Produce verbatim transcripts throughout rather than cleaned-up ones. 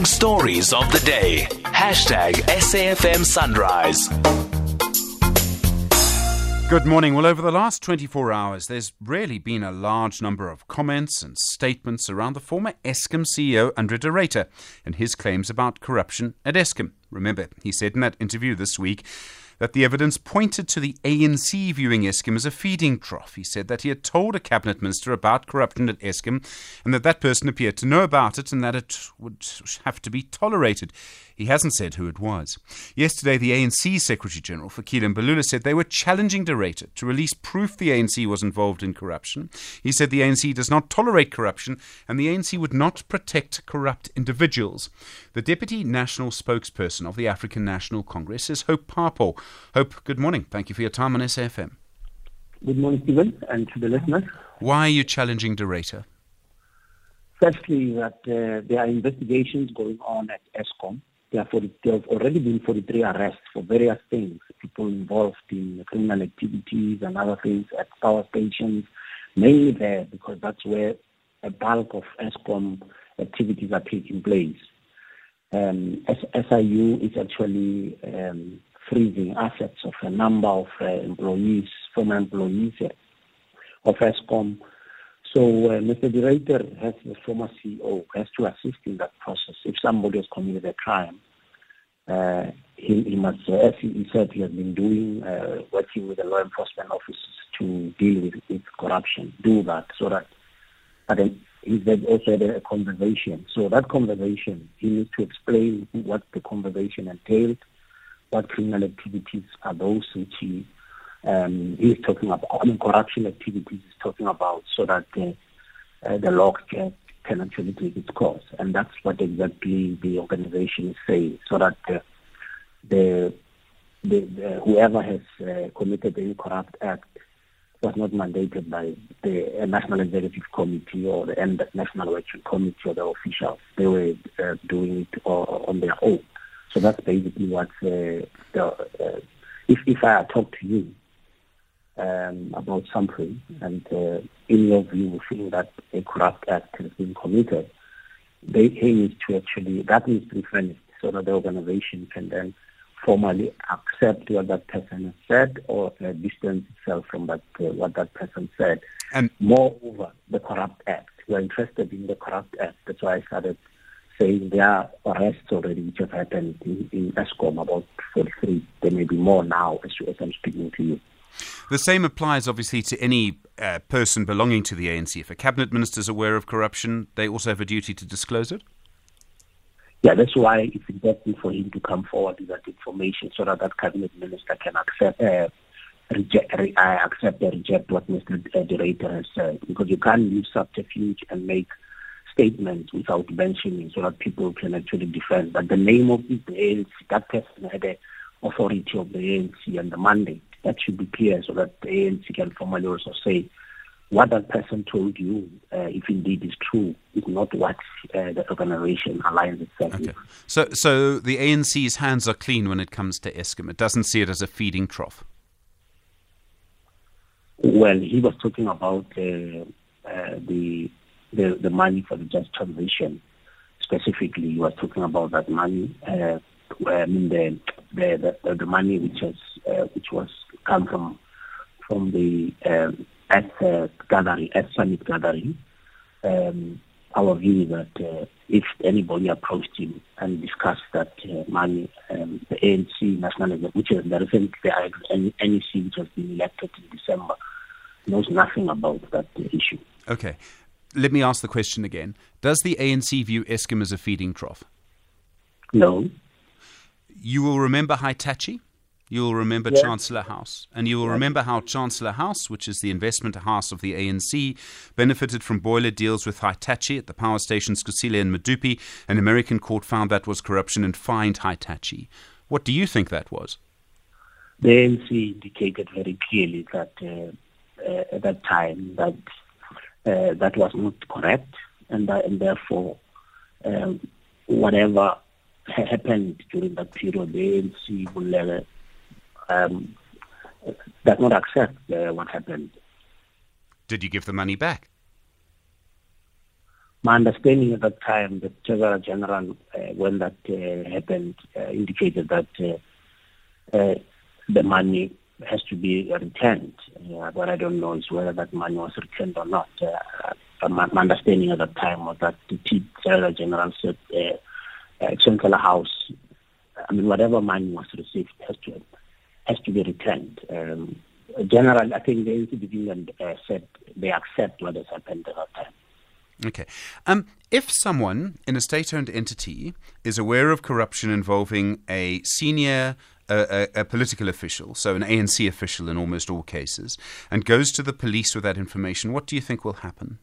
stories of the day. Hashtag S A F M Sunrise. Good morning. Well, over the last twenty-four hours, there's really been a large number of comments and statements around the former Eskom C E O, André de Ruyter, and his claims about corruption at Eskom. Remember, he said in that interview this week that the evidence pointed to the A N C viewing Eskom as a feeding trough. He said that he had told a cabinet minister about corruption at Eskom and that that person appeared to know about it and that it would have to be tolerated. He hasn't said who it was. Yesterday, the A N C Secretary-General, Fikile Mbalula, said they were challenging de Ruyter to release proof the A N C was involved in corruption. He said the A N C does not tolerate corruption and the A N C would not protect corrupt individuals. The Deputy National Spokesperson of the African National Congress is Hope Parpo. Hope, good morning. Thank you for your time on S A F M. Good morning, Stephen, and to the listeners. Why are you challenging de Ruyter? Firstly, that uh, there are investigations going on at Eskom. There, are forty, there have already been forty-three arrests for various things, people involved in criminal activities and other things at power stations, mainly there because that's where a bulk of Eskom activities are taking place. Um, S I U is actually um, freezing assets of a number of uh, employees, former employees uh, of Eskom. So uh, Mister de Ruyter, has the former C E O, has to assist in that process. If somebody has committed a crime, uh, he, he must, uh, as he said, he has been doing, uh, working with the law enforcement officers to deal with, with corruption, do that, so that, but then he said also had a conversation. So that conversation, he needs to explain what the conversation entailed, what criminal activities are those which he Um, he's talking about, I mean, corruption activities he's talking about, so that uh, uh, the law can, can actually take its course. And that's what exactly the organization is saying, so that uh, the, the, the whoever has uh, committed any corrupt act was not mandated by the uh, National Executive Committee or the National Election Committee or the officials. They were uh, doing it uh, on their own. So that's basically what uh, the, uh, if, if I talk to you, Um, about something, and uh, in your view, feel that a corrupt act has been committed, they he needs to actually, that needs to be finished so that the organization can then formally accept what that person has said or uh, distance itself from that, uh, what that person said. And moreover, the corrupt act. We're interested in the corrupt act. That's why I started saying there are arrests already which have happened in, in Eskom, about forty-three. There may be more now as, as I'm speaking to you. The same applies, obviously, to any uh, person belonging to the A N C. If a cabinet minister is aware of corruption, they also have a duty to disclose it? Yeah, that's why it's important for him to come forward with that information so that that cabinet minister can accept, uh, reject, re- uh, accept or reject what Mister de Ruyter has said. Because you can't use subterfuge and make statements without mentioning so that people can actually defend. But the name of the A N C, that person had the authority of the A N C and the mandate. That should be clear so that the A N C can formally also say what that person told you, uh, if indeed is true, is not what uh, the organization aligns itself okay. with. So, so the A N C's hands are clean when it comes to Eskom. It doesn't see it as a feeding trough. Well, he was talking about uh, uh, the, the the money for the just transition. Specifically, he was talking about that money. Uh, I mean, the the the, the money which has uh, which was come from from the um, at uh, gathering, at summit gathering. Um, our view is that uh, if anybody approached him and discussed that uh, money, um, the A N C national, which is the recent the N E C, which has been elected in December, knows nothing about that uh, issue. Okay, let me ask the question again: does the A N C view Eskom as a feeding trough? No. You will remember Hitachi, you will remember yes. Chancellor House, and you will yes. remember how Chancellor House, which is the investment house of the A N C, benefited from boiler deals with Hitachi at the power stations Kusile and Medupi. An American court found that was corruption and fined Hitachi. What do you think that was? The A N C indicated very clearly that uh, uh, at that time that uh, that was not correct, and, that, and therefore um, whatever happened during that period, the A N C will uh, um, does not accept uh, what happened. Did you give the money back? my understanding at that time, the Treasurer General, uh, when that uh, happened, uh, indicated that uh, uh, the money has to be returned. Uh, what I don't know is whether that money was returned or not. Uh, my, my understanding at that time was that the Treasurer General said, uh, uh, Central House, I mean, whatever money was received has to has to be returned. Um, General, I think the N C B uh, said they accept what has happened at that time. Okay. Um, if someone in a state-owned entity is aware of corruption involving a senior uh, a, a political official, so an A N C official in almost all cases, and goes to the police with that information, what do you think will happen?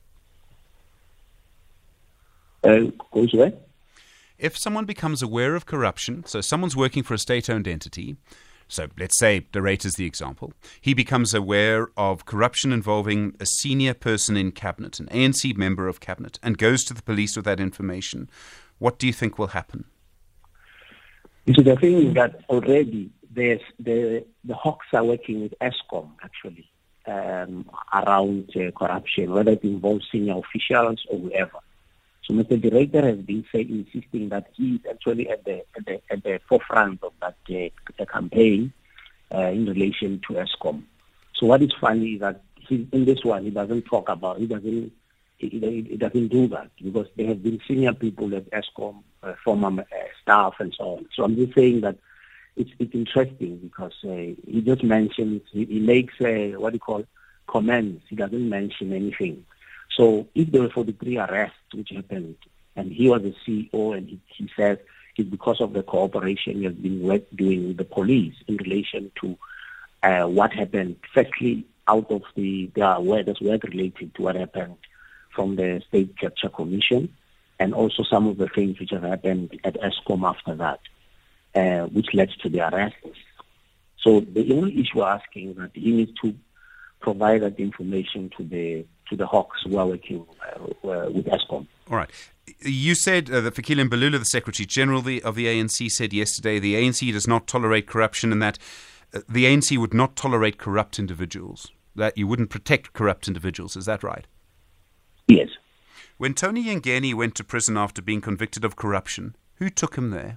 Uh, goes where? If someone becomes aware of corruption, so someone's working for a state-owned entity, so let's say De Ruyter's the example, he becomes aware of corruption involving a senior person in cabinet, an A N C member of cabinet, and goes to the police with that information, what do you think will happen? You see, the thing is that already there's the the Hawks are working with Eskom, actually, um, around uh, corruption, whether it involves senior officials or whoever. So Mister De Ruyter has been say, insisting that he is actually at the at the, at the forefront of that uh, campaign uh, in relation to Eskom. So what is funny is that he, in this one he doesn't talk about, he doesn't he, he doesn't do that because there have been senior people at Eskom, uh, former uh, staff and so on. So I'm just saying that it's it's interesting because uh, he just mentions he, he makes uh, what do you call comments. He doesn't mention anything. So if there were forty-three arrests which happened, and he was the C E O, and he, he says it's because of the cooperation he has been work, doing with the police in relation to uh, what happened, firstly, out of the, the awareness work related to what happened from the State Capture Commission, and also some of the things which have happened at Eskom after that, uh, which led to the arrests. So the only issue we're asking is that he needs to provide that information to the to the Hawks who are working uh, uh, with Eskom. All right. You said uh, that Fikile Mbalula, the Secretary General of the, of the A N C, said yesterday the A N C does not tolerate corruption and that uh, the A N C would not tolerate corrupt individuals, that you wouldn't protect corrupt individuals. Is that right? Yes. When Tony Yengeni went to prison after being convicted of corruption, who took him there?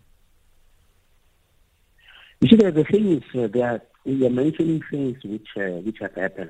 You see, the, the thing is uh, that we are mentioning things which uh, which have happened.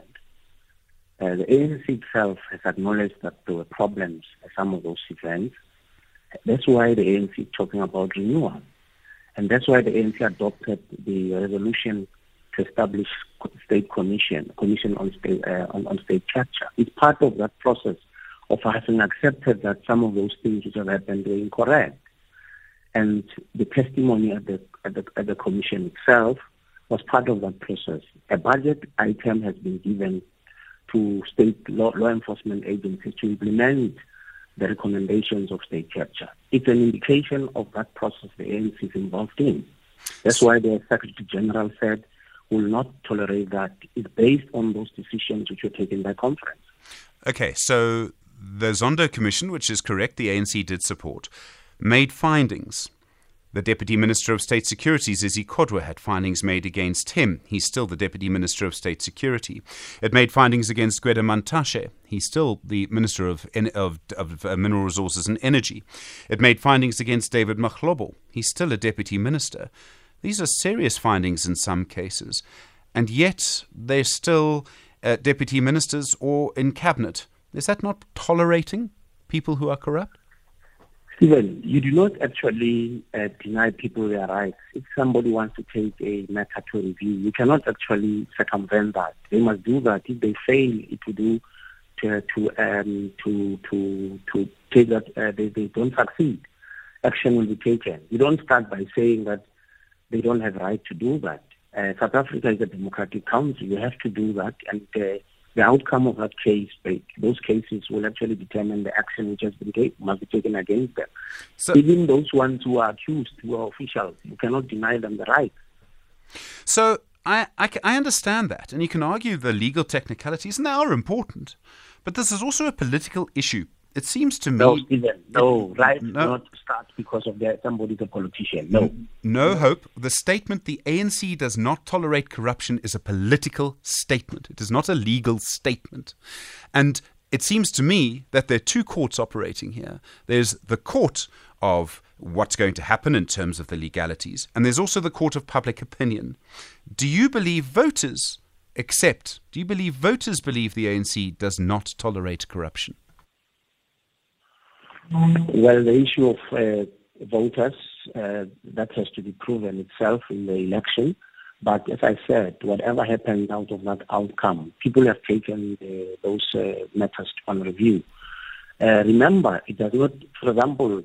Uh, the A N C itself has acknowledged that there were problems at some of those events. That's why the A N C is talking about renewal. And that's why the A N C adopted the resolution to establish state commission, commission on state, uh, on, on state capture. It's part of that process of having accepted that some of those things which have happened were incorrect. And the testimony at the, at the, at the commission itself was part of that process. A budget item has been given to state law, law enforcement agencies to implement the recommendations of state capture. It's an indication of that process the A N C is involved in. That's why the Secretary General said will not tolerate that. It's based on those decisions which were taken by conference. Okay, so the Zondo Commission, which is correct, the A N C did support, made findings. The Deputy Minister of State Security, Zizi Kodwa, had findings made against him. He's still the Deputy Minister of State Security. It made findings against Gwede Mantashe. He's still the Minister of, of, of uh, Mineral Resources and Energy. It made findings against David Mahlobo. He's still a Deputy Minister. These are serious findings in some cases. And yet they're still uh, Deputy Ministers or in Cabinet. Is that not tolerating people who are corrupt? Stephen, you do not actually uh, deny people their rights. If somebody wants to take a matter to review, you cannot actually circumvent that. They must do that. If they fail to do to to um, to to to take that, uh, they they don't succeed. Action will be taken. You don't start by saying that they don't have right to do that. Uh, South Africa is a democratic country. You have to do that, and uh, the outcome of that case, those cases will actually determine the action which has been taken, must be taken against them. So, even those ones who are accused, who are officials, you cannot deny them the right. So I, I, I understand that, and you can argue the legal technicalities, and they are important, but this is also a political issue. It seems to me... No, Stephen, no, right no. not start because of that somebody's a politician, no. No hope. The statement, the A N C does not tolerate corruption, is a political statement. It is not a legal statement. And it seems to me that there are two courts operating here. There's the court of what's going to happen in terms of the legalities, and there's also the court of public opinion. Do you believe voters accept, do you believe voters believe the A N C does not tolerate corruption? Well, the issue of uh, voters, uh, that has to be proven itself in the election. But as I said, whatever happens out of that outcome, people have taken uh, those uh, matters on review. Uh, remember, it does not, for example,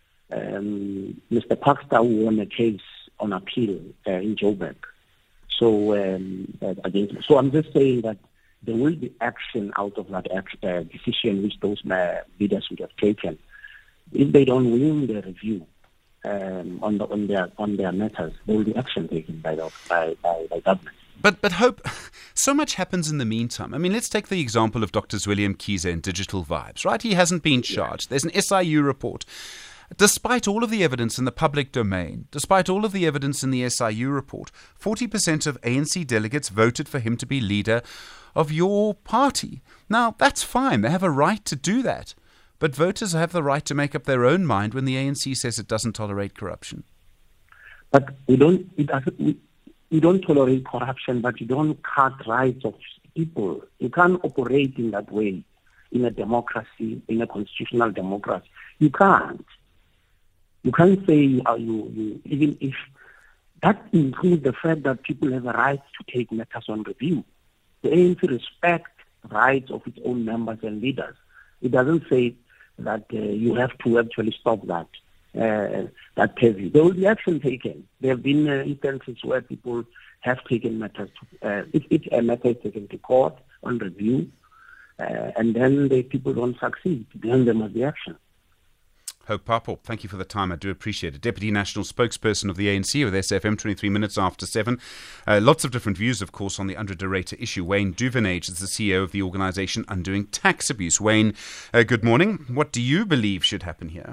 um, Mister Parkster won a case on appeal uh, in Joburg. So, um, uh, against, so I'm just saying that there will be action out of that act, uh, decision which those uh, leaders would have taken. If they don't win the review um, on, the, on their on their matters, there will be action taken by the by, by, by government. But but Hope, so much happens in the meantime. I mean, let's take the example of Doctor William Kiza in Digital Vibes, right? He hasn't been charged. There's an S I U report. Despite all of the evidence in the public domain, despite all of the evidence in the S I U report, forty percent of A N C delegates voted for him to be leader of your party. Now, that's fine. They have a right to do that. But voters have the right to make up their own mind when the A N C says it doesn't tolerate corruption. But we don't, it doesn't, we, we don't tolerate corruption, but you don't cut rights of people. You can't operate in that way in a democracy, in a constitutional democracy. You can't. You can't say, uh, you, you, even if that includes the fact that people have a right to take matters on review. The A N C respects rights of its own members and leaders. It doesn't say that uh, you have to actually stop that, uh, that purview. There will be action taken. There have been uh, instances where people have taken matters, to, uh, if, if a matter is taken to court on review, uh, and then the people don't succeed, then there must be action. Hope Parpol, thank you for the time. I do appreciate it. Deputy National Spokesperson of the A N C with S F M, twenty-three minutes after seven. Uh, lots of different views, of course, on the Andre de Ruyter issue. Wayne Duvenage is the C E O of the organisation Undoing Tax Abuse. Wayne, uh, good morning. What do you believe should happen here?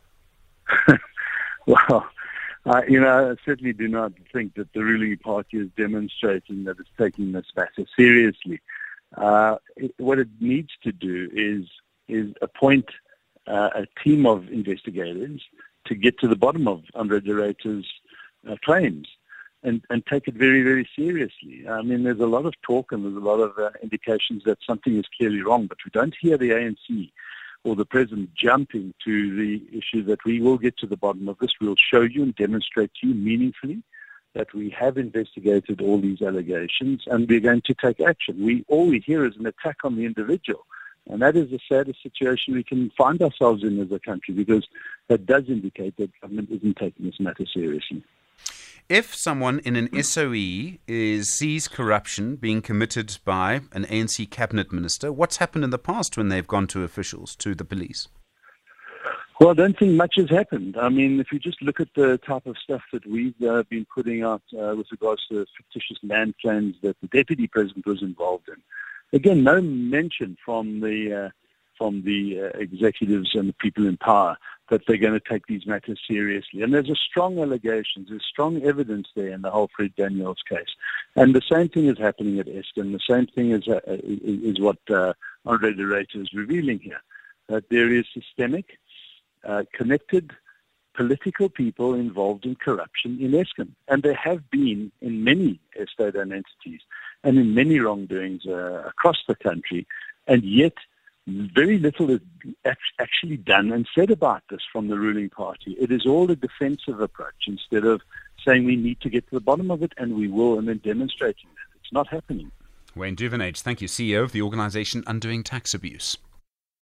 Well, uh, you know, I certainly do not think that the ruling party is demonstrating that it's taking this matter seriously. Uh, it, what it needs to do is is appoint Uh, a team of investigators to get to the bottom of Andre de Ruyter's uh, claims and, and take it very, very seriously. I mean, there's a lot of talk and there's a lot of uh, indications that something is clearly wrong, but we don't hear the A N C or the President jumping to the issue that we will get to the bottom of this. We'll show you and demonstrate to you meaningfully that we have investigated all these allegations and we're going to take action. We all we hear is an attack on the individual. And that is the saddest situation we can find ourselves in as a country, because that does indicate that government isn't taking this matter seriously. If someone in an S O E is, sees corruption being committed by an A N C cabinet minister, what's happened in the past when they've gone to officials, to the police? Well, I don't think much has happened. I mean, if you just look at the type of stuff that we've uh, been putting out uh, with regards to fictitious land claims that the Deputy President was involved in, again, no mention from the uh, from the uh, executives and the people in power that they're going to take these matters seriously. And there's a strong allegation, there's strong evidence there in the whole Fred Daniels case. And the same thing is happening at Eskom. The same thing is uh, is, is what uh, Andre de Ruyter is revealing here, that there is systemic, uh, connected political people involved in corruption in Eskom. And there have been in many state-owned entities and in many wrongdoings uh, across the country, and yet very little is actually done and said about this from the ruling party. It is all a defensive approach instead of saying we need to get to the bottom of it, and we will, and then demonstrating that. It's not happening. Wayne Duvenage, thank you, C E O of the organisation Undoing Tax Abuse.